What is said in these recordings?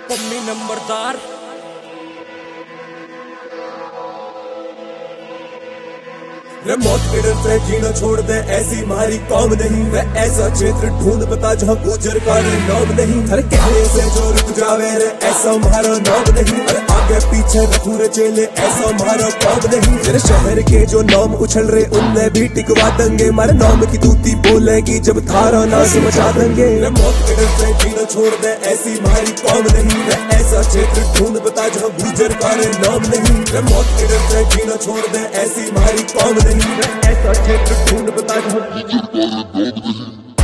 पम्मी नंबरदार। रे मौत के डर से जीना छोड़ दे, ऐसी हमारी कौम नहीं। रे ऐसा क्षेत्र ढूंढ बता जहाँ गुजर का नाम नहीं। हर कहने से जो रुक जावे रे, ऐसा हमारा नाम नहीं। अरे आगे पीछे रखू रे चेले, ऐसा हमारा कौम नहीं। तेरे शहर के जो नाम उछल रहे, उनने भी टिकवा देंगे। हमारे नाम की तूती बोलेगी जब थारा नाश मचा देंगे। रे मौत के डर से जीना छोड़ दे, ऐसी हमारी कौम नहीं। रे ऐसा क्षेत्र ढूंढ बता जहाँ गुजर का नाम नहीं। रे मौत के डर से जीना छोड़ दे, ऐसी हमारी कौम नहीं। ऐसा क्षेत्र ढूंढ बता जहाँ गुजर का नाम नहीं।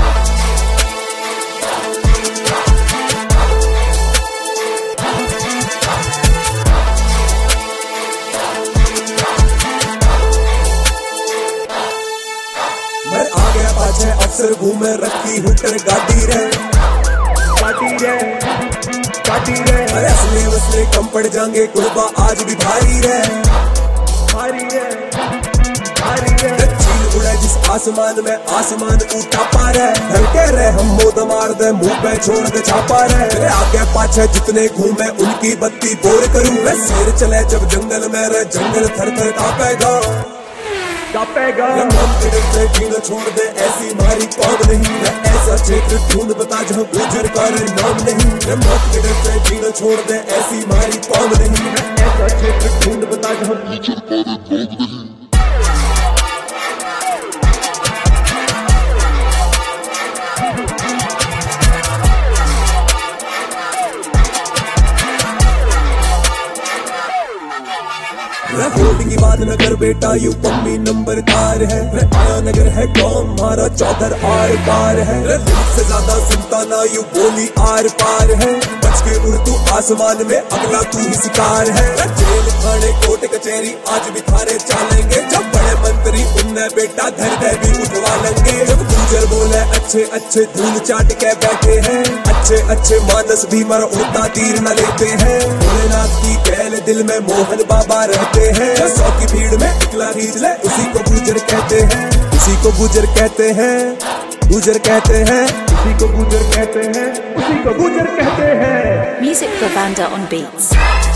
मैं आ गया पाछे अक्सर घूमे, रखी हुटर गाड़ी रे, गाड़ी रे, गाड़ी रे। अरे असले वसले कम पड़ जाएंगे, कुर्बा आज भी भारी रे, भारी रे, भारी रे। चील उड़े जिस आसमान में, आसमान ऊटा पा रे। ढलके रे हम मोद मार दे, मुंह पे छोड़ दे छापा रे। तेरे आगे पाछे जितने घूमे, उनकी बत्ती बोर करूं। मैं शेर चले जब जंगल में रे, जंगल थर थर कांपेगा, कांपेगा। मौत के डर से जीना छोड़ दे, ऐसी हमारी कौम नहीं। ऐसा क्षेत्र ढूंढ बता जहाँ गुजर का नाम नहीं। मौत के डर से जीना छोड़ दे, ऐसी हमारी कौम नहीं। ऐसा क्षेत्र ढूंढ बता जहाँ गुजर का नाम नहीं। होल्ड की बात न कर बेटा, यू पम्मी नंबरदार है। आया नगर है कौम, हमारा चौधर आर पार है। से ज्यादा सुनता ना यू बोली आर पार है। बच के उड़ तू आसमान में, अगला तू ही शिकार है। जेल थाने कोर्ट कचहरी आज भी थारे चालेंगे। जब बड़े मंत्री उनने बेटा धर दे भी उठवा लेंगे। जब गुजर बोले अच्छे अच्छे धूल चाट के बैठे हैं। अच्छे अच्छे मानस भी मर उड़ता तीर न लेते हैं। भोलेनाथ की कहल दिल में मोहन बाबा रहते हैं। 100 की भीड़ में इकला खींच ले, उसी को गुजर कहते हैं। उसी को गुजर कहते हैं, गुजर कहते हैं। उसी को गुजर कहते हैं, उसी को गुजर कहते हैं। Music for Vanda on beats.